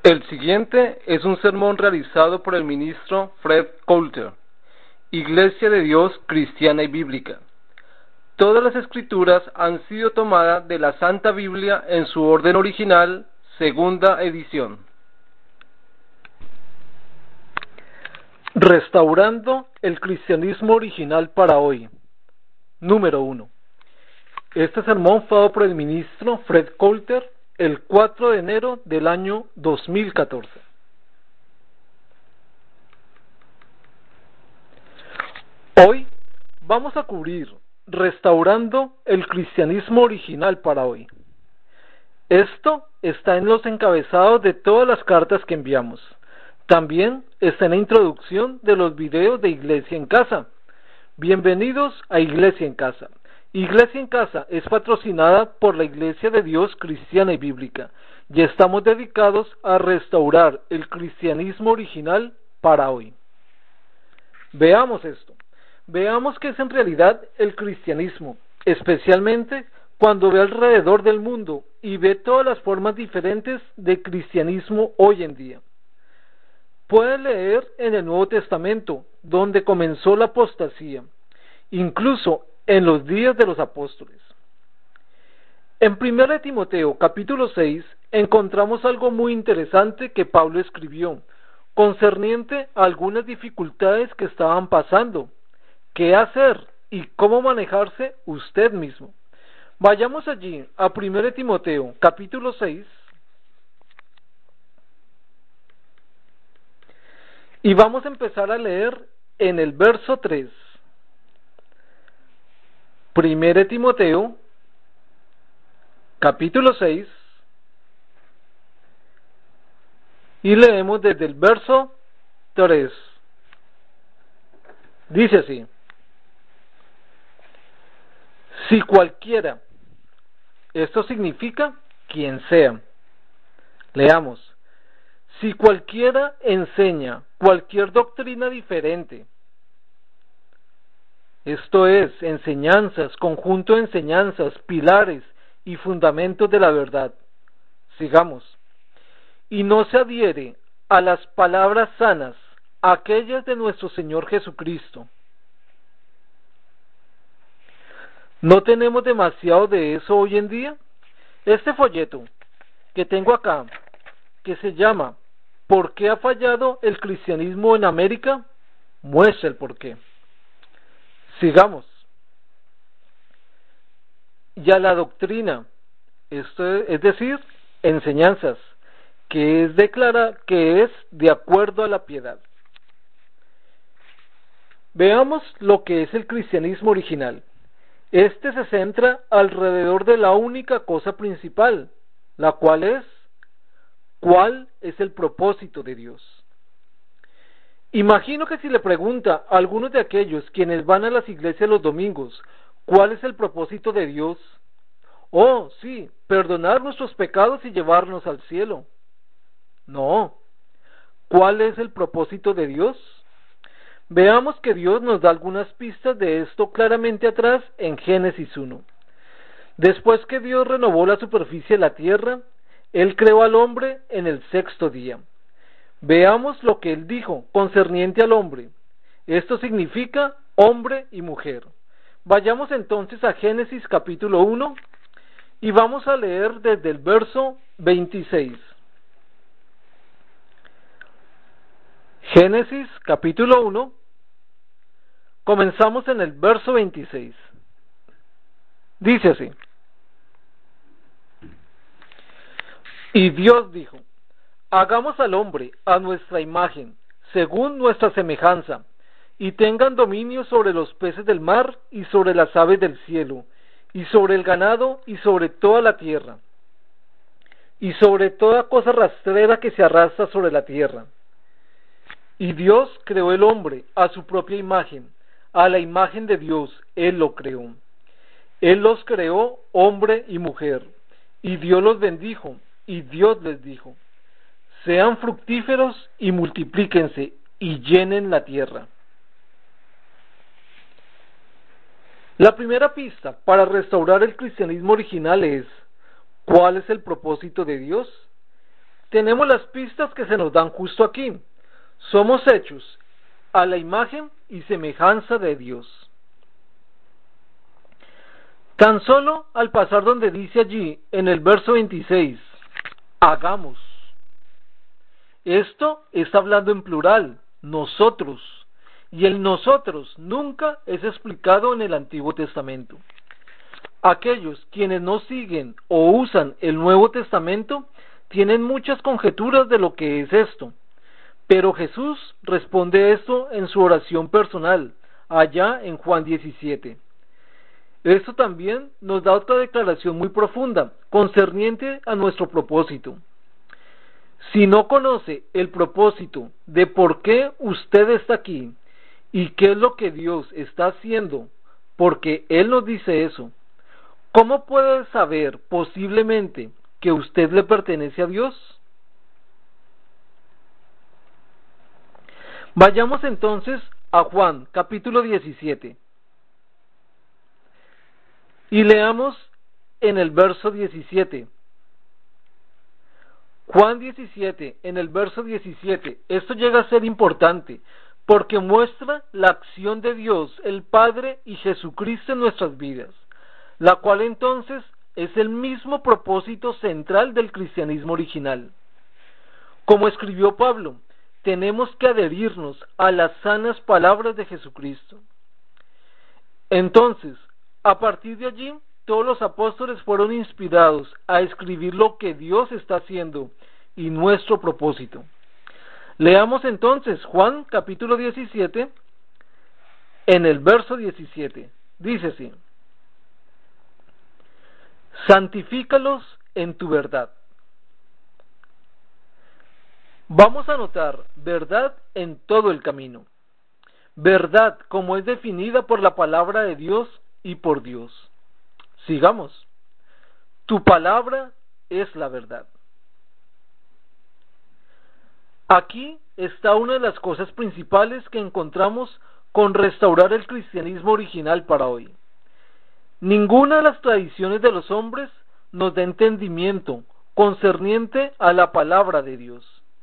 El siguiente es un sermón realizado por el ministro Fred Coulter, Iglesia de Dios Cristiana y Bíblica. Todas las escrituras han sido tomadas de la Santa Biblia en su orden original, segunda edición. Restaurando el cristianismo original para hoy. Número 1. Este sermón fue dado por el ministro Fred Coulter el 4 de enero del año 2014. Hoy vamos a cubrir restaurando el cristianismo original para hoy. Esto está en los encabezados de todas las cartas que enviamos. También está en la introducción de los videos de Iglesia en Casa. Bienvenidos a Iglesia en Casa. Iglesia en Casa es patrocinada por la Iglesia de Dios Cristiana y Bíblica y estamos dedicados a restaurar el cristianismo original para hoy. Veamos esto. Veamos qué es en realidad el cristianismo, especialmente cuando ve alrededor del mundo y ve todas las formas diferentes de cristianismo hoy en día. Puede leer en el Nuevo Testamento, donde comenzó la apostasía, incluso en los días de los apóstoles. En 1 Timoteo capítulo 6 encontramos algo muy interesante que Pablo escribió, concerniente a algunas dificultades que estaban pasando, qué hacer y cómo manejarse usted mismo. Vayamos allí a 1 Timoteo capítulo 6 y vamos a empezar a leer en el verso 3. 1 Timoteo capítulo 6 y leemos desde el verso 3. Dice así: si cualquiera, esto significa quien sea. Leamos: si cualquiera enseña cualquier doctrina diferente, esto es, enseñanzas, conjunto de enseñanzas, pilares y fundamentos de la verdad. Sigamos. Y no se adhiere a las palabras sanas, aquellas de nuestro Señor Jesucristo. ¿No tenemos demasiado de eso hoy en día? Este folleto que tengo acá, que se llama ¿Por qué ha fallado el cristianismo en América?, muestra el porqué. Sigamos. Y a la doctrina, esto es decir, enseñanzas, que es de acuerdo a la piedad. Veamos lo que es el cristianismo original. Este se centra alrededor de la única cosa principal, la cual es, ¿cuál es el propósito de Dios? Imagino que si le pregunta a algunos de aquellos quienes van a las iglesias los domingos, ¿cuál es el propósito de Dios? Oh, sí, perdonar nuestros pecados y llevarnos al cielo. No. ¿Cuál es el propósito de Dios? Veamos que Dios nos da algunas pistas de esto claramente atrás en Génesis 1. Después que Dios renovó la superficie de la tierra, Él creó al hombre en el sexto día. Veamos lo que Él dijo concerniente al hombre. Esto significa hombre y mujer. Vayamos entonces a Génesis capítulo 1 y vamos a leer desde el verso 26. Génesis capítulo 1, comenzamos en el verso 26. Dice así: y Dios dijo: hagamos al hombre a nuestra imagen, según nuestra semejanza, y tengan dominio sobre los peces del mar, y sobre las aves del cielo, y sobre el ganado, y sobre toda la tierra, y sobre toda cosa rastrera que se arrastra sobre la tierra. Y Dios creó el hombre a su propia imagen, a la imagen de Dios Él lo creó. Él los creó hombre y mujer, y Dios los bendijo, y Dios les dijo: sean fructíferos y multiplíquense, y llenen la tierra. La primera pista para restaurar el cristianismo original es: ¿cuál es el propósito de Dios? tenemos las pistas que se nos dan justo aquí. Somos hechos a la imagen y semejanza de Dios. Tan solo al pasar donde dice allí, en el verso 26, hagamos. Esto está hablando en plural, nosotros. Y el nosotros nunca es explicado en el Antiguo Testamento. Aquellos quienes no siguen o usan el Nuevo Testamento tienen muchas conjeturas de lo que es esto. Pero Jesús responde esto en su oración personal, allá en Juan 17. Esto también nos da otra declaración muy profunda, concerniente a nuestro propósito. Si no conoce el propósito de por qué usted está aquí y qué es lo que Dios está haciendo, porque Él nos dice eso, ¿cómo puede saber posiblemente que usted le pertenece a Dios? Vayamos entonces a Juan, capítulo 17. Y leamos en el verso 17. Juan 17, en el verso 17. Esto llega a ser importante porque muestra la acción de Dios, el Padre y Jesucristo en nuestras vidas, la cual entonces es el mismo propósito central del cristianismo original. Como escribió Pablo, tenemos que adherirnos a las sanas palabras de Jesucristo. Entonces, a partir de allí, todos los apóstoles fueron inspirados a escribir lo que Dios está haciendo y nuestro propósito. Leamos entonces Juan capítulo 17, en el verso 17. Dice así: santifícalos en tu verdad. Vamos a notar verdad en todo el camino. Verdad como es definida por la palabra de Dios y por Dios. Sigamos. Tu palabra es la verdad. Aquí está una de las cosas principales que encontramos con restaurar el cristianismo original para hoy. Ninguna de las tradiciones de los hombres nos da entendimiento concerniente a la palabra de Dios.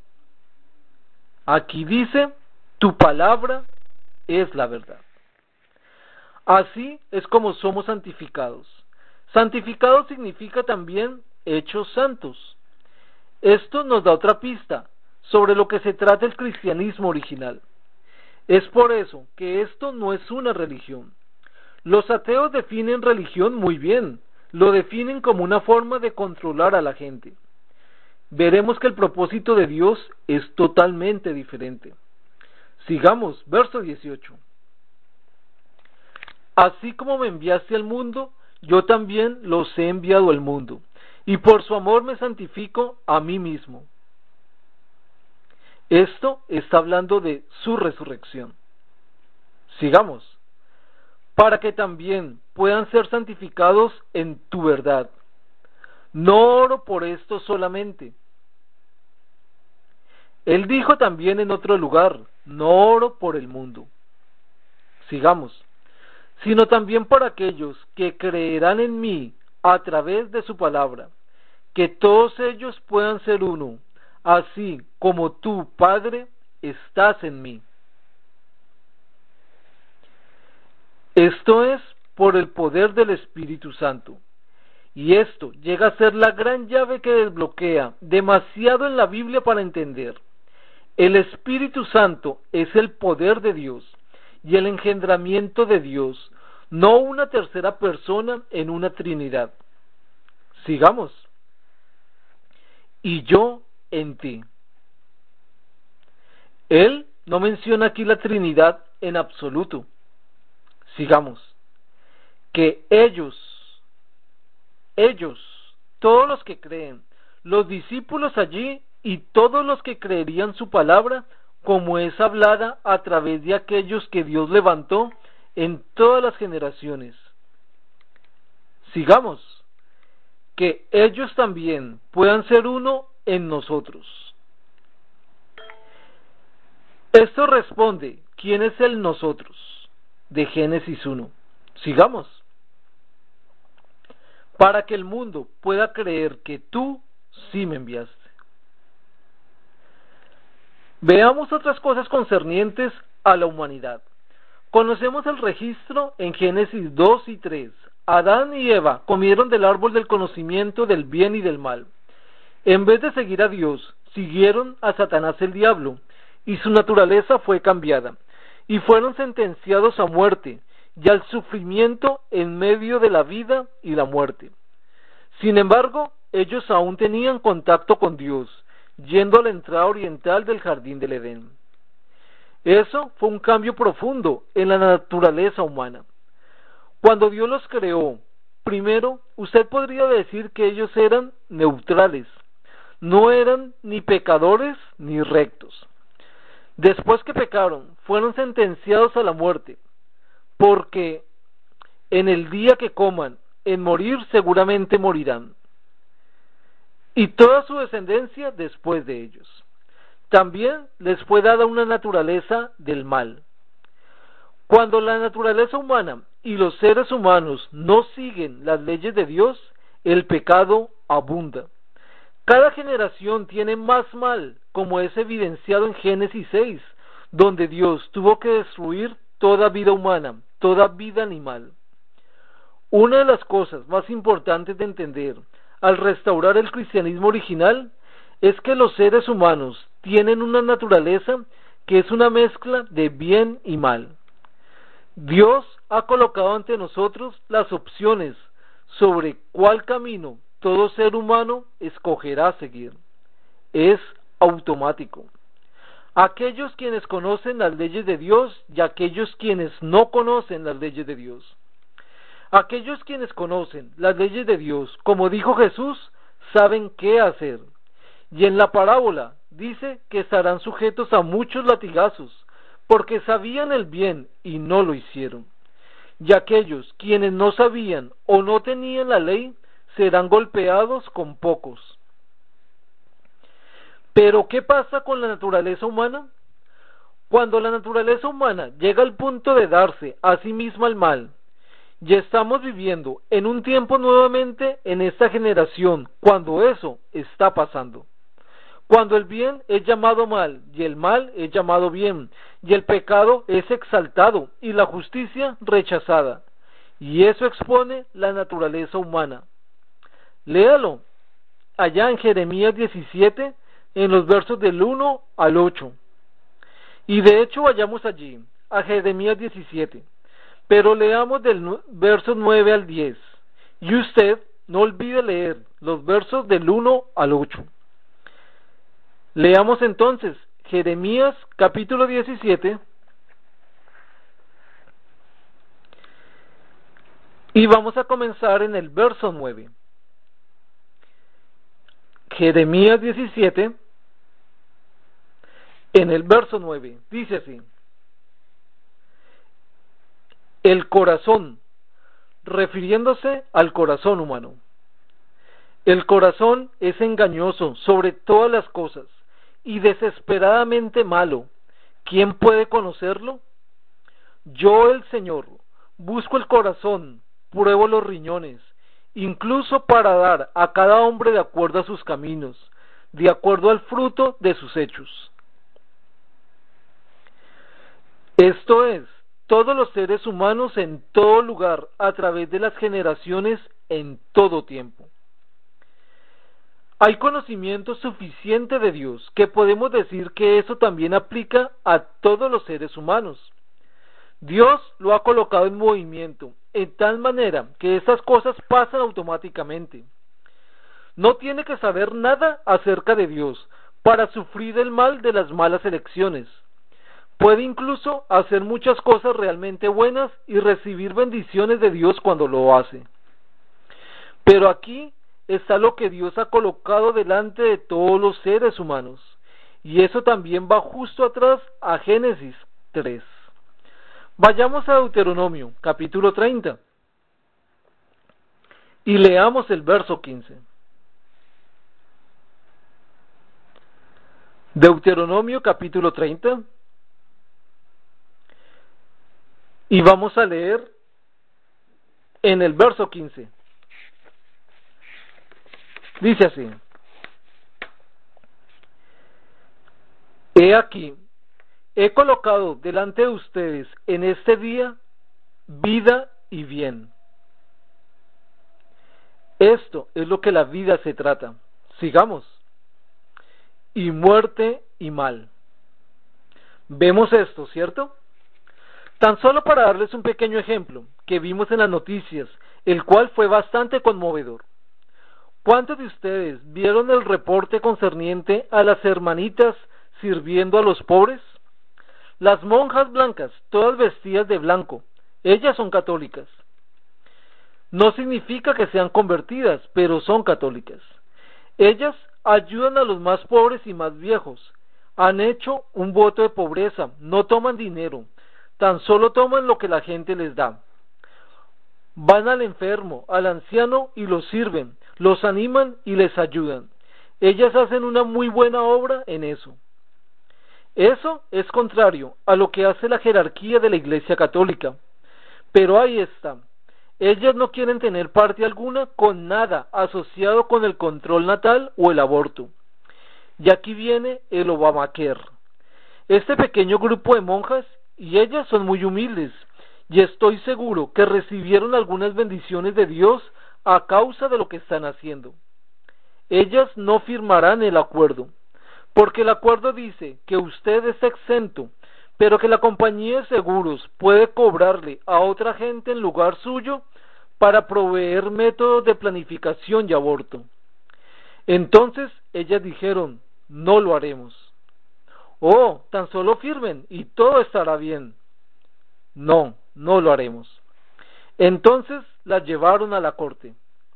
Aquí dice, tu palabra es la verdad. Así es como somos santificados. Santificados significa también hechos santos. Esto nos da otra pista sobre lo que se trata el cristianismo original. Es por eso que esto no es una religión. Los ateos definen religión muy bien, lo definen como una forma de controlar a la gente. Veremos que el propósito de Dios es totalmente diferente. Sigamos, verso 18. Así como me enviaste al mundo, yo también los he enviado al mundo, y por su amor me santifico a mí mismo. Esto está hablando de su resurrección. Sigamos. Para que también puedan ser santificados en tu verdad. No oro por esto solamente. Él dijo también en otro lugar, no oro por el mundo. Sigamos. Sino también por aquellos que creerán en mí a través de su palabra, que todos ellos puedan ser uno, así como tú, Padre, estás en mí. Esto es por el poder del Espíritu Santo. Y esto llega a ser la gran llave que desbloquea demasiado en la Biblia para entender. El Espíritu Santo es el poder de Dios y el engendramiento de Dios, no una tercera persona en una Trinidad. Sigamos. Y yo en ti. Él no menciona aquí la Trinidad en absoluto. Sigamos. Que ellos, todos los que creen, los discípulos allí y todos los que creerían su palabra, como es hablada a través de aquellos que Dios levantó en todas las generaciones. Sigamos. Que ellos también puedan ser uno en nosotros. Esto responde, ¿quién es el nosotros? De Génesis 1. Sigamos. Para que el mundo pueda creer que tú sí me enviaste. Veamos otras cosas concernientes a la humanidad. Conocemos el registro en Génesis 2 y 3. Adán y Eva comieron del árbol del conocimiento del bien y del mal. En vez de seguir a Dios, siguieron a Satanás el diablo, y su naturaleza fue cambiada, y fueron sentenciados a muerte, y al sufrimiento en medio de la vida y la muerte. Sin embargo, ellos aún tenían contacto con Dios, yendo a la entrada oriental del jardín del Edén. Eso fue un cambio profundo en la naturaleza humana. Cuando Dios los creó, primero, usted podría decir que ellos eran neutrales, no eran ni pecadores ni rectos. Después que pecaron, fueron sentenciados a la muerte, porque en el día que coman, en morir seguramente morirán, y toda su descendencia después de ellos. También les fue dada una naturaleza del mal. Cuando la naturaleza humana y los seres humanos no siguen las leyes de Dios, el pecado abunda. Cada generación tiene más mal, como es evidenciado en Génesis 6, donde Dios tuvo que destruir toda vida humana, toda vida animal. Una de las cosas más importantes de entender al restaurar el cristianismo original es que los seres humanos tienen una naturaleza que es una mezcla de bien y mal. Dios ha colocado ante nosotros las opciones sobre cuál camino todo ser humano escogerá seguir. Es automático. Aquellos quienes conocen las leyes de Dios y aquellos quienes no conocen las leyes de Dios. Aquellos quienes conocen las leyes de Dios, como dijo Jesús, saben qué hacer. Y en la parábola dice que estarán sujetos a muchos latigazos, porque sabían el bien y no lo hicieron. Y aquellos quienes no sabían o no tenían la ley, serán golpeados con pocos. Pero, ¿qué pasa con la naturaleza humana? Cuando la naturaleza humana llega al punto de darse a sí misma el mal, ya estamos viviendo en un tiempo nuevamente en esta generación, cuando eso está pasando. Cuando el bien es llamado mal y el mal es llamado bien, y el pecado es exaltado y la justicia rechazada. Y eso expone la naturaleza humana. Léalo allá en Jeremías 17, en los versos del 1 al 8. Y de hecho vayamos allí, a Jeremías 17. Pero leamos del verso 9 al 10. Y usted no olvide leer los versos del 1 al 8. Leamos entonces Jeremías capítulo 17 y vamos a comenzar en el verso 9. Jeremías 17 en el verso 9 dice así: el corazón, refiriéndose al corazón humano. El corazón es engañoso sobre todas las cosas y desesperadamente malo. ¿Quién puede conocerlo? Yo, el Señor, busco el corazón, pruebo los riñones, incluso para dar a cada hombre de acuerdo a sus caminos, de acuerdo al fruto de sus hechos. Esto es, todos los seres humanos en todo lugar, a través de las generaciones, en todo tiempo. Hay conocimiento suficiente de Dios que podemos decir que eso también aplica a todos los seres humanos. Dios lo ha colocado en movimiento, en tal manera que estas cosas pasan automáticamente. No tiene que saber nada acerca de Dios para sufrir el mal de las malas elecciones. Puede incluso hacer muchas cosas realmente buenas y recibir bendiciones de Dios cuando lo hace. Pero aquí está lo que Dios ha colocado delante de todos los seres humanos, y eso también va justo atrás a Génesis 3. Vayamos a Deuteronomio, capítulo 30, y leamos el verso 15. Deuteronomio, capítulo 30, y vamos a leer en el verso 15. Dice así: He aquí, he colocado delante de ustedes en este día vida y bien. Esto es lo que la vida se trata. Sigamos. Y muerte y mal. Vemos esto, ¿cierto? Tan solo para darles un pequeño ejemplo que vimos en las noticias, el cual fue bastante conmovedor. ¿Cuántos de ustedes vieron el reporte concerniente a las hermanitas sirviendo a los pobres? Las monjas blancas, todas vestidas de blanco, ellas son católicas. No significa que sean convertidas, pero son católicas. Ellas ayudan a los más pobres y más viejos. Han hecho un voto de pobreza, no toman dinero, tan solo toman lo que la gente les da. Van al enfermo, al anciano y los sirven, los animan y les ayudan. Ellas hacen una muy buena obra en eso. Eso es contrario a lo que hace la jerarquía de la Iglesia Católica. Pero ahí está. Ellas no quieren tener parte alguna con nada asociado con el control natal o el aborto. Y aquí viene el Obamacare. Este pequeño grupo de monjas, y ellas son muy humildes, y estoy seguro que recibieron algunas bendiciones de Dios a causa de lo que están haciendo. Ellas no firmarán el acuerdo, porque el acuerdo dice que usted está exento, pero que la compañía de seguros puede cobrarle a otra gente en lugar suyo para proveer métodos de planificación y aborto. Entonces ellas dijeron, no lo haremos. Oh, tan solo firmen y todo estará bien. No, no lo haremos. Entonces las llevaron a la corte.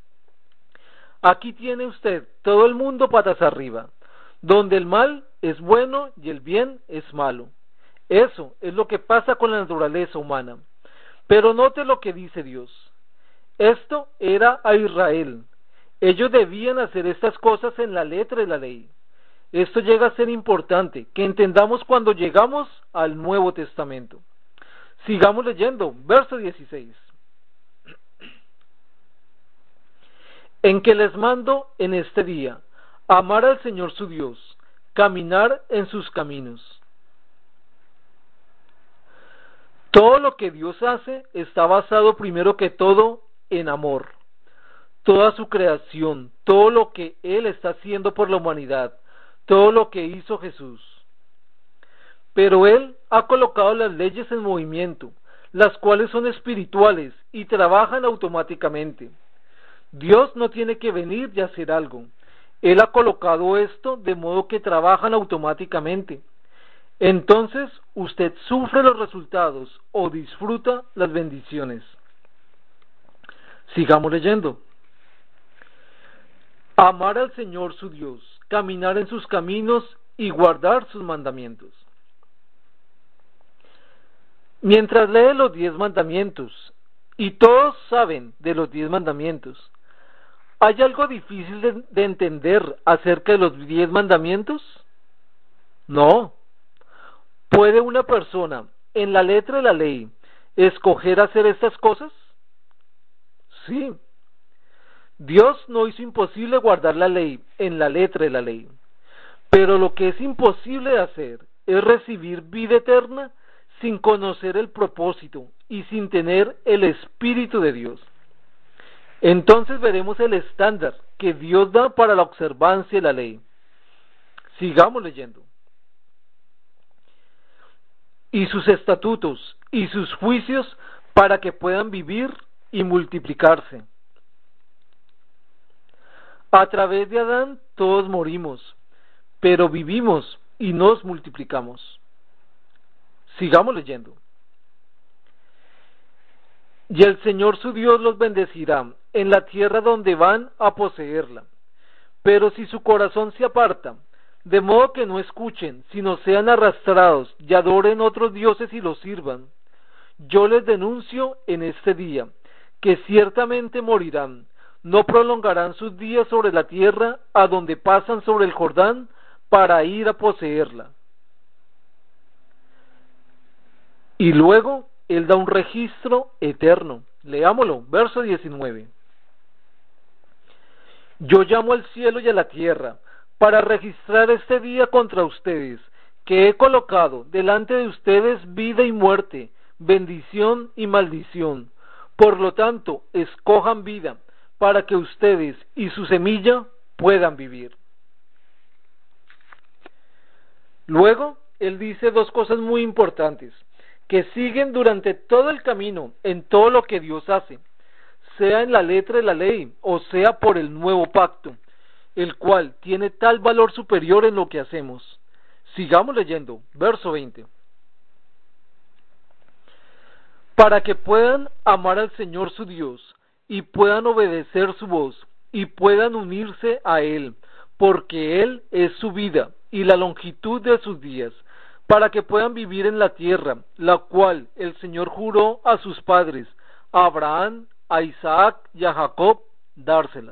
Aquí tiene usted todo el mundo patas arriba, donde el mal es bueno y el bien es malo. Eso es lo que pasa con la naturaleza humana. Pero note lo que dice Dios. Esto era a Israel. Ellos debían hacer estas cosas en la letra de la ley. Esto llega a ser importante, que entendamos cuando llegamos al Nuevo Testamento. Sigamos leyendo, verso 16. En que les mando en este día, amar al Señor su Dios, caminar en sus caminos. Todo lo que Dios hace está basado primero que todo en amor. Toda su creación, todo lo que Él está haciendo por la humanidad, todo lo que hizo Jesús. Pero Él ha colocado las leyes en movimiento, las cuales son espirituales y trabajan automáticamente. Dios no tiene que venir y hacer algo. Él ha colocado esto de modo que trabajan automáticamente. Entonces usted sufre los resultados o disfruta las bendiciones. Sigamos leyendo. Amar al Señor su Dios, caminar en sus caminos y guardar sus mandamientos. Mientras lee los 10 mandamientos, y todos saben de los 10 mandamientos, ¿hay algo difícil de entender acerca de los 10 mandamientos? No. ¿Puede una persona, en la letra de la ley, escoger hacer estas cosas? Sí. Dios no hizo imposible guardar la ley en la letra de la ley, pero lo que es imposible de hacer es recibir vida eterna sin conocer el propósito y sin tener el Espíritu de Dios. Entonces veremos el estándar que Dios da para la observancia de la ley. Sigamos leyendo. Y sus estatutos y sus juicios para que puedan vivir y multiplicarse. A través de Adán todos morimos, pero vivimos y nos multiplicamos. Sigamos leyendo. Y el Señor su Dios los bendecirá en la tierra donde van a poseerla. Pero si su corazón se aparta, de modo que no escuchen, sino sean arrastrados y adoren otros dioses y los sirvan, yo les denuncio en este día, que ciertamente morirán, no prolongarán sus días sobre la tierra a donde pasan sobre el Jordán para ir a poseerla. Y luego Él da un registro eterno. Leámoslo, verso 19. Yo llamo al cielo y a la tierra para registrar este día contra ustedes, que he colocado delante de ustedes vida y muerte, bendición y maldición. Por lo tanto, escojan vida, para que ustedes y su semilla puedan vivir. Luego, él dice dos cosas muy importantes, que siguen durante todo el camino, en todo lo que Dios hace, sea en la letra de la ley, o sea por el nuevo pacto, el cual tiene tal valor superior en lo que hacemos. Sigamos leyendo, verso 20. Para que puedan amar al Señor su Dios, y puedan obedecer su voz, y puedan unirse a Él, porque Él es su vida y la longitud de sus días, para que puedan vivir en la tierra, la cual el Señor juró a sus padres, a Abraham, a Isaac y a Jacob, dárselas.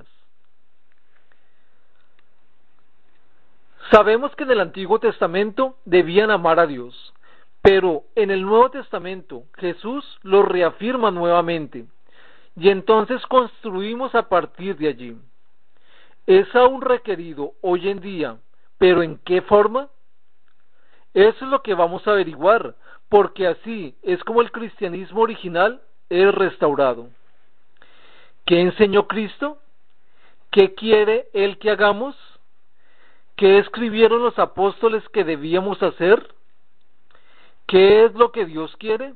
Sabemos que en el Antiguo Testamento debían amar a Dios, pero en el Nuevo Testamento Jesús lo reafirma nuevamente, y entonces construimos a partir de allí. Es aún requerido hoy en día, pero ¿en qué forma? Eso es lo que vamos a averiguar, porque así es como el cristianismo original es restaurado. ¿Qué enseñó Cristo? ¿Qué quiere Él que hagamos? ¿Qué escribieron los apóstoles que debíamos hacer? ¿Qué es lo que Dios quiere?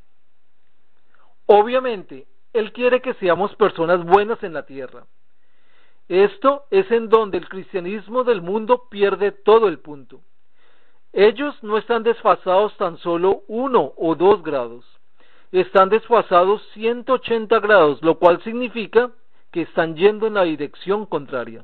Obviamente, Él quiere que seamos personas buenas en la tierra. Esto es en donde el cristianismo del mundo pierde todo el punto. Ellos no están desfasados tan solo 1 o 2 grados. Están desfasados 180 grados, lo cual significa que están yendo en la dirección contraria.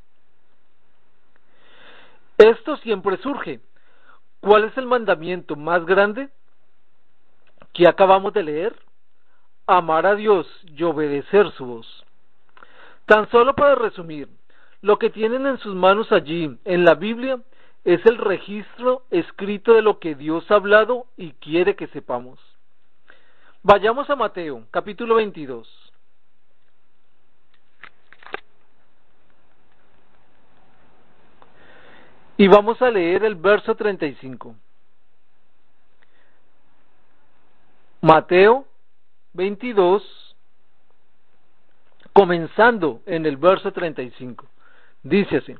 Esto siempre surge. ¿Cuál es el mandamiento más grande que acabamos de leer? Amar a Dios y obedecer su voz. Tan solo para resumir, lo que tienen en sus manos allí, en la Biblia, es el registro escrito de lo que Dios ha hablado y quiere que sepamos. Vayamos a Mateo, capítulo 22. Y vamos a leer el verso 35. Mateo 22, comenzando en el verso 35. Dice así: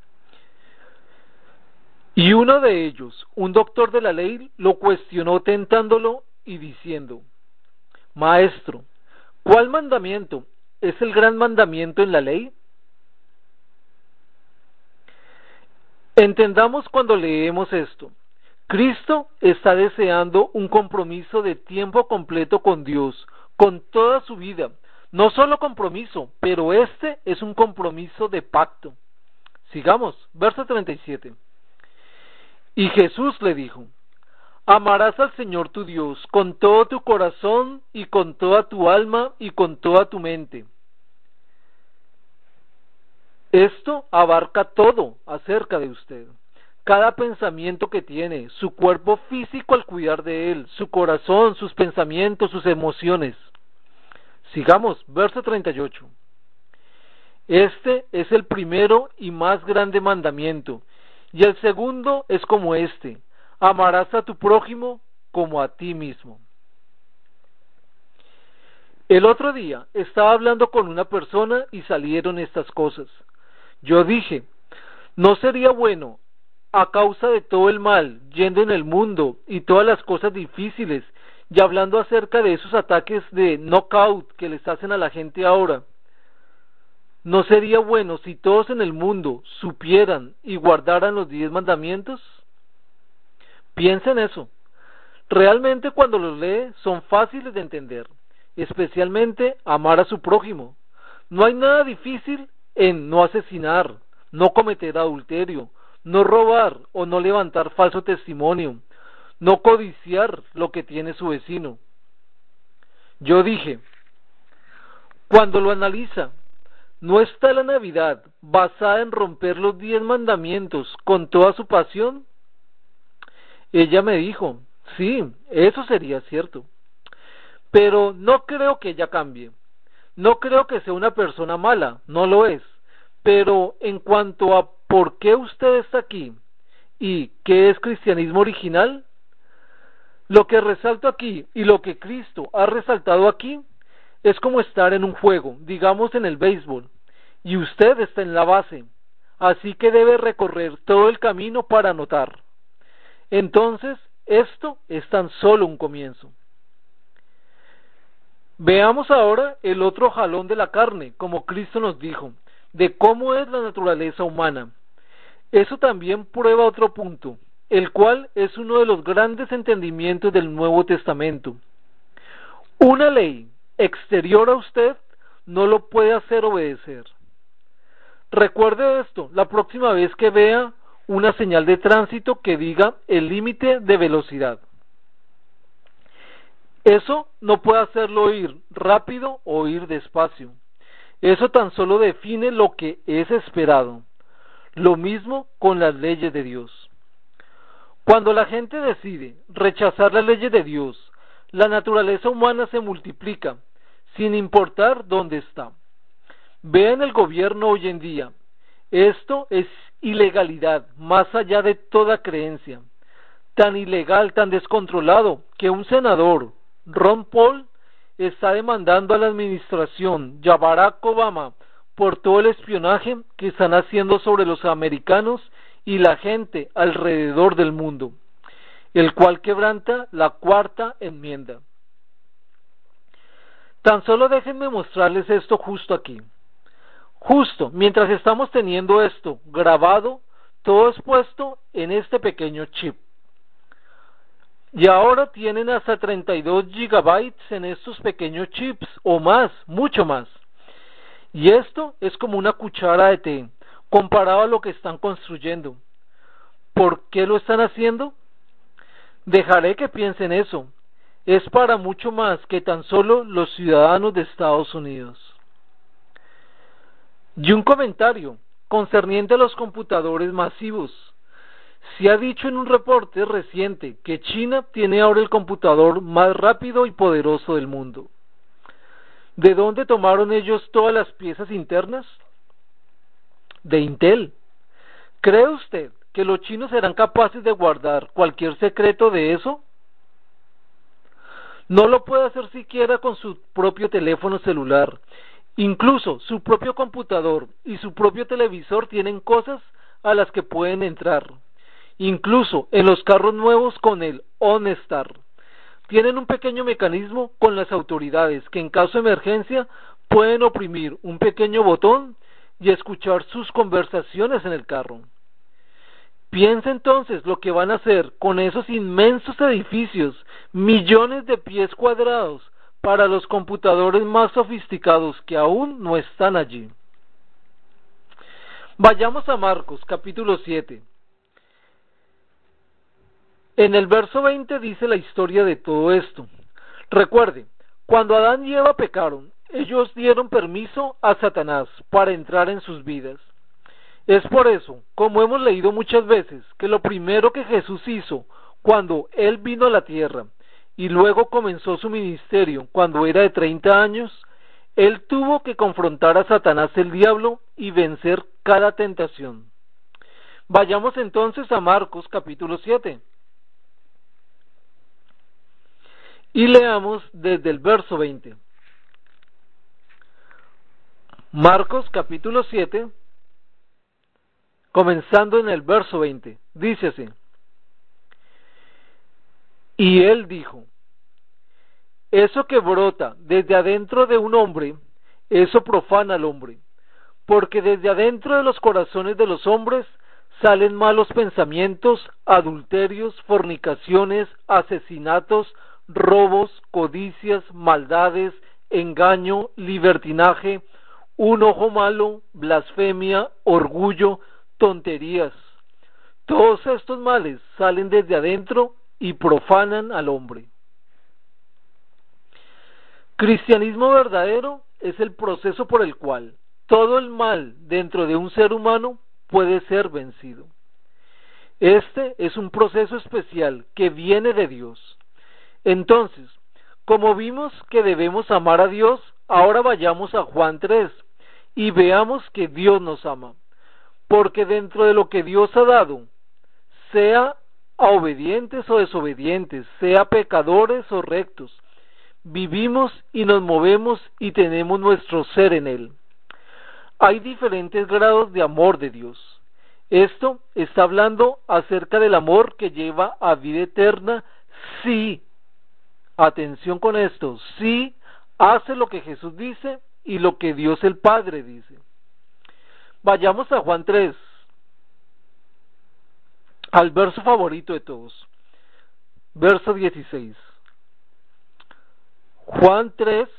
Y uno de ellos, un doctor de la ley, lo cuestionó tentándolo y diciendo: Maestro, ¿cuál mandamiento es el gran mandamiento en la ley? Entendamos cuando leemos esto. Cristo está deseando un compromiso de tiempo completo con Dios, con toda su vida. No solo compromiso, pero este es un compromiso de pacto. Sigamos, verso 37. Y Jesús le dijo: Amarás al Señor tu Dios con todo tu corazón y con toda tu alma y con toda tu mente. Esto abarca todo acerca de usted. Cada pensamiento que tiene, su cuerpo físico al cuidar de él, su corazón, sus pensamientos, sus emociones. Sigamos, verso 38. Este es el primero y más grande mandamiento, y el segundo es como este: amarás a tu prójimo como a ti mismo. El otro día estaba hablando con una persona y salieron estas cosas. Yo dije: ¿no sería bueno, a causa de todo el mal yendo en el mundo y todas las cosas difíciles, y hablando acerca de esos ataques de knockout que les hacen a la gente ahora, ¿no sería bueno si todos en el mundo supieran y guardaran los 10 mandamientos? Piensa en eso. Realmente cuando los lee son fáciles de entender, especialmente amar a su prójimo. No hay nada difícil en no asesinar, no cometer adulterio, no robar o no levantar falso testimonio, no codiciar lo que tiene su vecino. Yo dije: cuando lo analiza, ¿no está la Navidad basada en romper los 10 mandamientos con toda su pasión? Ella me dijo: sí, eso sería cierto. Pero no creo que ella cambie. No creo que sea una persona mala, no lo es. Pero en cuanto a por qué usted está aquí, ¿Y qué es cristianismo original? Lo que resalto aquí y lo que Cristo ha resaltado aquí es como estar en un juego, digamos en el béisbol, y usted está en la base, así que debe recorrer todo el camino para anotar. Entonces, esto es tan solo un comienzo. Veamos ahora el otro jalón de la carne, como Cristo nos dijo, de cómo es la naturaleza humana. Eso también prueba otro punto, el cual es uno de los grandes entendimientos del Nuevo Testamento. Una ley exterior a usted no lo puede hacer obedecer. Recuerde esto la próxima vez que vea una señal de tránsito que diga el límite de velocidad. Eso no puede hacerlo ir rápido o ir despacio. Eso tan solo define lo que es esperado. Lo mismo con las leyes de Dios. Cuando la gente decide rechazar las leyes de Dios, la naturaleza humana se multiplica, sin importar dónde está. Vean el gobierno hoy en día. Esto es ilegalidad, más allá de toda creencia. Tan ilegal, tan descontrolado, que un senador, Ron Paul, está demandando a la administración y a Barack Obama por todo el espionaje que están haciendo sobre los americanos y la gente alrededor del mundo, el cual quebranta la cuarta enmienda. Tan solo déjenme mostrarles esto justo aquí. Justo mientras estamos teniendo esto grabado, todo es puesto en este pequeño chip. Y ahora tienen hasta 32 gigabytes en estos pequeños chips, o más, mucho más. Y esto es como una cuchara de té, comparado a lo que están construyendo. ¿Por qué lo están haciendo? Dejaré que piensen eso. Es para mucho más que tan solo los ciudadanos de Estados Unidos. Y un comentario concerniente a los computadores masivos. Se ha dicho en un reporte reciente que China tiene ahora el computador más rápido y poderoso del mundo. ¿De dónde tomaron ellos todas las piezas internas? De Intel. ¿Cree usted que los chinos serán capaces de guardar cualquier secreto de eso? No lo puede hacer siquiera con su propio teléfono celular. Incluso su propio computador y su propio televisor tienen cosas a las que pueden entrar. Incluso en los carros nuevos con el OnStar. Tienen un pequeño mecanismo con las autoridades que en caso de emergencia pueden oprimir un pequeño botón y escuchar sus conversaciones en el carro. Piensa entonces lo que van a hacer con esos inmensos edificios, millones de pies cuadrados, para los computadores más sofisticados que aún no están allí. Vayamos a Marcos, capítulo 7. En el verso 20 dice la historia de todo esto. Recuerde, cuando Adán y Eva pecaron, ellos dieron permiso a Satanás para entrar en sus vidas. Es por eso, como hemos leído muchas veces, que lo primero que Jesús hizo cuando Él vino a la tierra y luego comenzó su ministerio cuando era de 30 años, Él tuvo que confrontar a Satanás el diablo y vencer cada tentación. Vayamos entonces a Marcos capítulo 7. Y leamos desde el verso 20. Marcos capítulo 7, comenzando en el verso 20, dice así. Y él dijo, eso que brota desde adentro de un hombre, eso profana al hombre, porque desde adentro de los corazones de los hombres salen malos pensamientos, adulterios, fornicaciones, asesinatos, robos, codicias, maldades, engaño, libertinaje, un ojo malo, blasfemia, orgullo, tonterías. Todos estos males salen desde adentro y profanan al hombre. Cristianismo verdadero es el proceso por el cual todo el mal dentro de un ser humano puede ser vencido. Este es un proceso especial que viene de Dios. Entonces, como vimos que debemos amar a Dios, ahora vayamos a Juan 3 y veamos que Dios nos ama, porque dentro de lo que Dios ha dado, sea a obedientes o desobedientes, sea pecadores o rectos, vivimos y nos movemos y tenemos nuestro ser en Él. Hay diferentes grados de amor de Dios. Esto está hablando acerca del amor que lleva a vida eterna si, atención con esto, si hace lo que Jesús dice y lo que Dios el Padre dice. Vayamos a Juan 3, al verso favorito de todos, verso 16. Juan 3,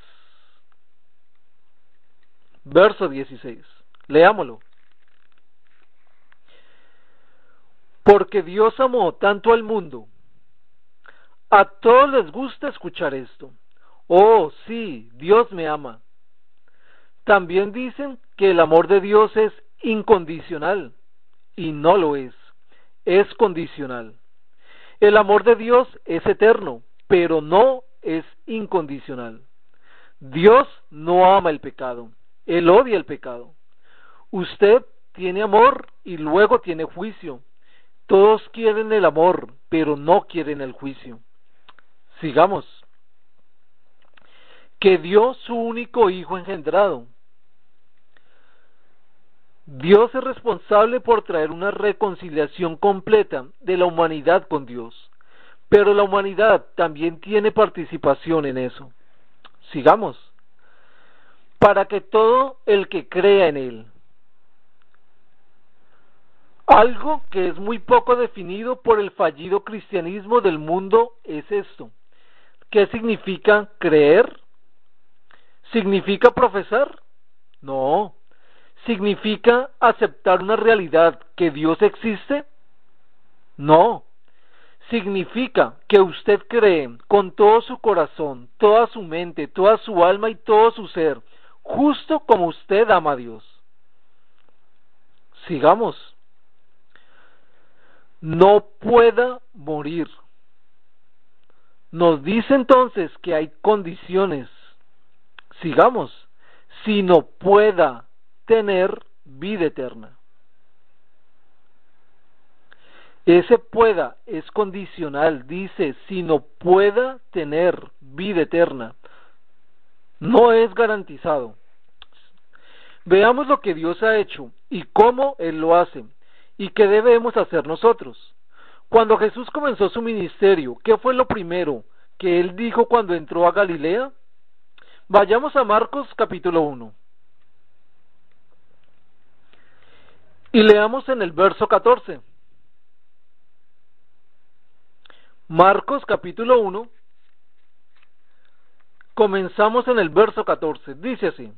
verso 16. Leámoslo. Porque Dios amó tanto al mundo. A todos les gusta escuchar esto. Oh, sí, Dios me ama. También dicen que el amor de Dios es incondicional, y no lo es condicional. El amor de Dios es eterno, pero no es incondicional. Dios no ama el pecado, Él odia el pecado. Usted tiene amor y luego tiene juicio. Todos quieren el amor, pero no quieren el juicio. Sigamos. Que dio su único hijo engendrado. Dios es responsable por traer una reconciliación completa de la humanidad con Dios, pero la humanidad también tiene participación en eso. Sigamos. Para que todo el que crea en Él. Algo que es muy poco definido por el fallido cristianismo del mundo es esto. ¿Qué significa creer? ¿Significa profesar? No. ¿Significa aceptar una realidad que Dios existe? No. Significa que usted cree con todo su corazón, toda su mente, toda su alma y todo su ser, justo como usted ama a Dios. Sigamos. No pueda morir. Nos dice entonces que hay condiciones. Sigamos. Si no pueda tener vida eterna. Ese pueda es condicional, dice, si no pueda tener vida eterna. No es garantizado. Veamos lo que Dios ha hecho y cómo Él lo hace y qué debemos hacer nosotros. Cuando Jesús comenzó su ministerio, ¿qué fue lo primero que Él dijo cuando entró a Galilea? Vayamos a Marcos capítulo 1. Y leamos en el verso 14. Marcos capítulo 1. Comenzamos en el verso 14. Dice así.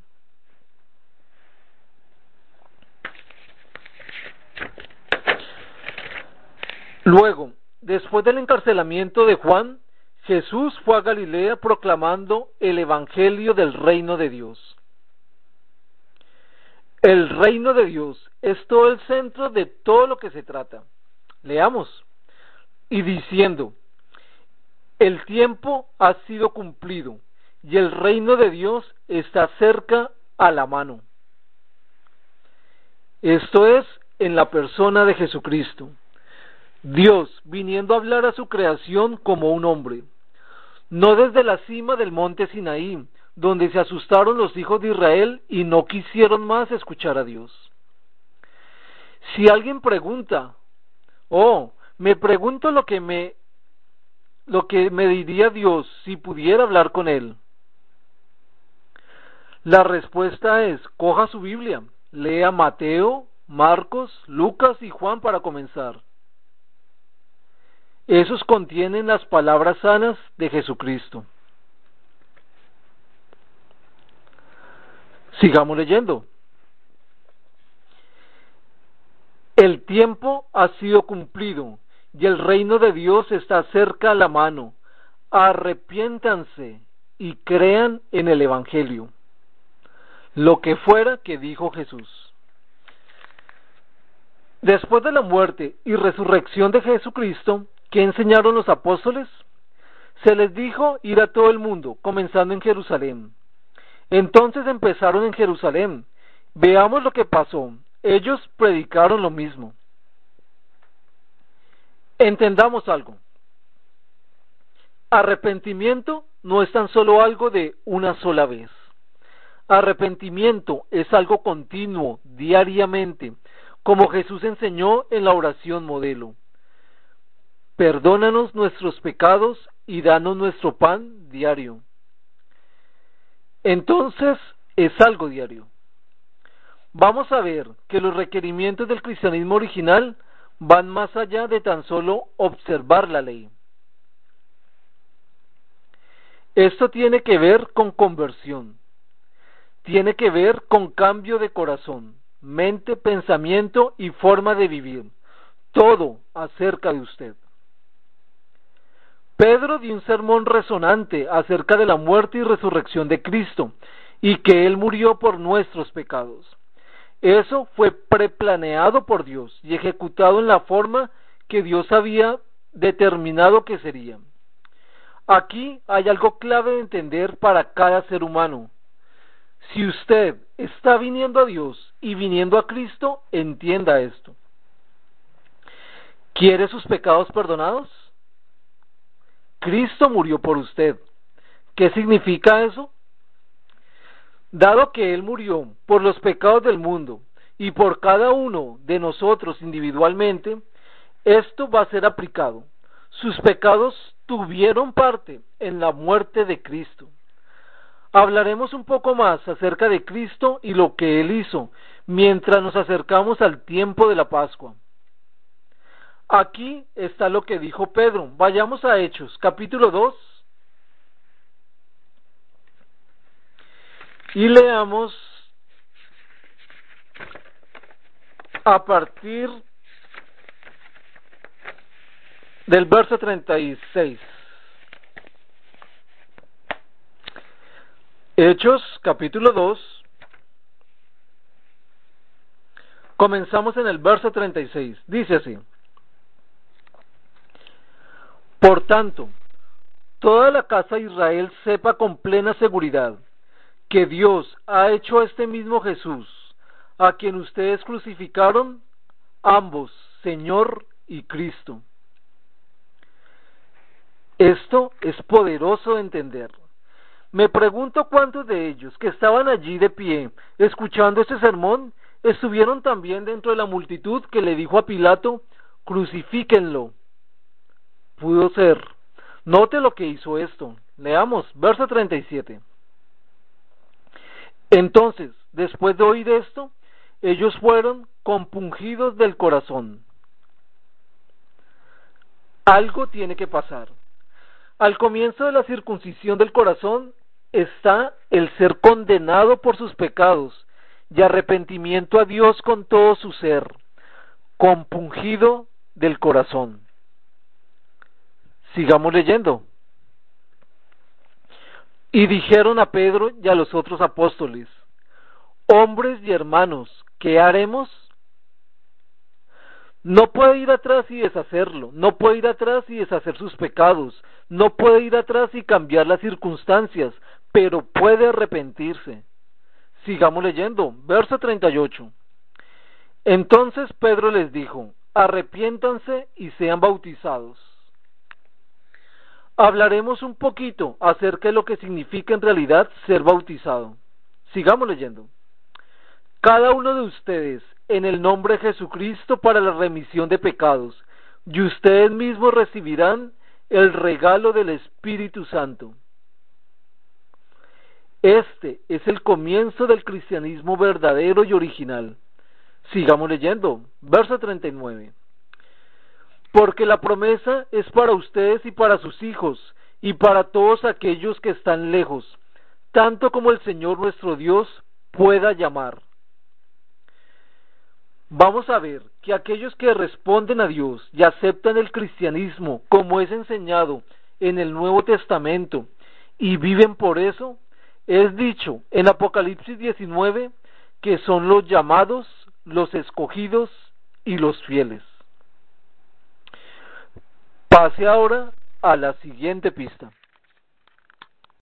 Luego, después del encarcelamiento de Juan, Jesús fue a Galilea proclamando el evangelio del reino de Dios. El reino de Dios es todo el centro de todo lo que se trata. Leamos. Y diciendo, el tiempo ha sido cumplido y el reino de Dios está cerca a la mano. Esto es en la persona de Jesucristo. Dios viniendo a hablar a su creación como un hombre, no desde la cima del monte Sinaí, donde se asustaron los hijos de Israel y no quisieron más escuchar a Dios. Si alguien pregunta, me pregunto lo que me diría Dios si pudiera hablar con él. La respuesta es, coja su Biblia, lea Mateo, Marcos, Lucas y Juan para comenzar. Esos contienen las palabras sanas de Jesucristo. Sigamos leyendo. El tiempo ha sido cumplido y el reino de Dios está cerca a la mano. Arrepiéntanse y crean en el Evangelio. Lo que fuera que dijo Jesús. Después de la muerte y resurrección de Jesucristo, ¿qué enseñaron los apóstoles? Se les dijo ir a todo el mundo, comenzando en Jerusalén. Entonces empezaron en Jerusalén. Veamos lo que pasó. Ellos predicaron lo mismo. Entendamos algo. Arrepentimiento no es tan solo algo de una sola vez. Arrepentimiento es algo continuo, diariamente, como Jesús enseñó en la oración modelo. Perdónanos nuestros pecados y danos nuestro pan diario. Entonces, es algo diario. Vamos a ver que los requerimientos del cristianismo original van más allá de tan solo observar la ley. Esto tiene que ver con conversión, tiene que ver con cambio de corazón, mente, pensamiento y forma de vivir, todo acerca de usted. Pedro dio un sermón resonante acerca de la muerte y resurrección de Cristo y que Él murió por nuestros pecados. Eso fue preplaneado por Dios y ejecutado en la forma que Dios había determinado que sería. Aquí hay algo clave de entender para cada ser humano. Si usted está viniendo a Dios y viniendo a Cristo, entienda esto. ¿Quiere sus pecados perdonados? Cristo murió por usted. ¿Qué significa eso? Dado que Él murió por los pecados del mundo y por cada uno de nosotros individualmente, esto va a ser aplicado. Sus pecados tuvieron parte en la muerte de Cristo. Hablaremos un poco más acerca de Cristo y lo que Él hizo mientras nos acercamos al tiempo de la Pascua. Aquí está lo que dijo Pedro. Vayamos a Hechos, capítulo 2, y leamos a partir del verso 36. Hechos, capítulo 2, comenzamos en el verso 36. Dice así: Por tanto, toda la casa de Israel sepa con plena seguridad que Dios ha hecho a este mismo Jesús, a quien ustedes crucificaron, ambos, Señor y Cristo. Esto es poderoso de entender. Me pregunto cuántos de ellos que estaban allí de pie, escuchando este sermón, estuvieron también dentro de la multitud que le dijo a Pilato: crucifíquenlo. Pudo ser. Note lo que hizo esto. Leamos, verso 37. Entonces, después de oír esto, ellos fueron compungidos del corazón. Algo tiene que pasar. Al comienzo de la circuncisión del corazón está el ser condenado por sus pecados y arrepentimiento a Dios con todo su ser, compungido del corazón. Sigamos leyendo. Y dijeron a Pedro y a los otros apóstoles: hombres y hermanos, ¿qué haremos? No puede ir atrás y deshacerlo, no puede ir atrás y deshacer sus pecados, no puede ir atrás y cambiar las circunstancias, pero puede arrepentirse. Sigamos leyendo, verso 38. Entonces Pedro les dijo: arrepiéntanse y sean bautizados. Hablaremos un poquito acerca de lo que significa en realidad ser bautizado. Sigamos leyendo. Cada uno de ustedes en el nombre de Jesucristo para la remisión de pecados, y ustedes mismos recibirán el regalo del Espíritu Santo. Este es el comienzo del cristianismo verdadero y original. Sigamos leyendo, verso 39. Porque la promesa es para ustedes y para sus hijos, y para todos aquellos que están lejos, tanto como el Señor nuestro Dios pueda llamar. Vamos a ver que aquellos que responden a Dios y aceptan el cristianismo como es enseñado en el Nuevo Testamento y viven por eso, es dicho en Apocalipsis 19 que son los llamados, los escogidos y los fieles. Pase ahora a la siguiente pista.